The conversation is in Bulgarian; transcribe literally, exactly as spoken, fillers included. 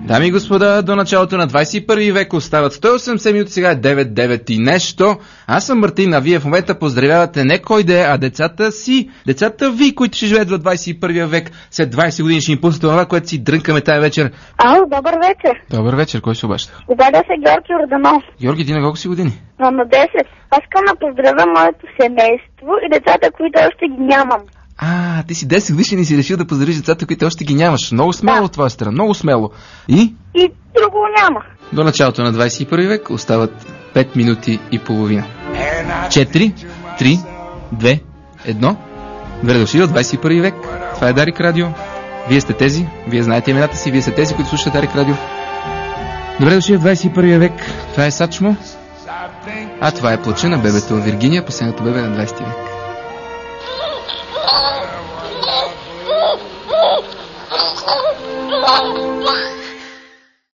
Дами и господа, до началото на двадесет и първи век остават сто и осемдесет минути, сега е девет, девет и нещо. Аз съм Мартин, а вие в момента поздравявате не кой да е, а децата си. Децата ви, които ще живеят в двадесет и първи век. След двадесет години ще им пуснете това, което си дрънкаме тая вечер. Ало, добър вечер. Добър вечер, кой се обажда? Обадя се Георги Орданов. Георги, ти на колко си години? На десет. Аз искам да поздравя моето семейство и децата, които още ги нямам. А, ти си десет годишен и си решил да поздравиш децата, които още ги нямаш. Много смело Да. от твоя страна, много смело. И? И друго няма. До началото на двадесет и първи век остават пет минути и половина. четири, три, две, едно. Добре дошли до двадесет и първи век. Това е Дарик Радио. Вие сте тези, вие знаете имената си, вие сте тези, които слушат Дарик Радио. Добре дошли в двадесет и първи век. Това е Сачмо. А това е Плача на бебето в Виргиния, последното бебе на двадесети век.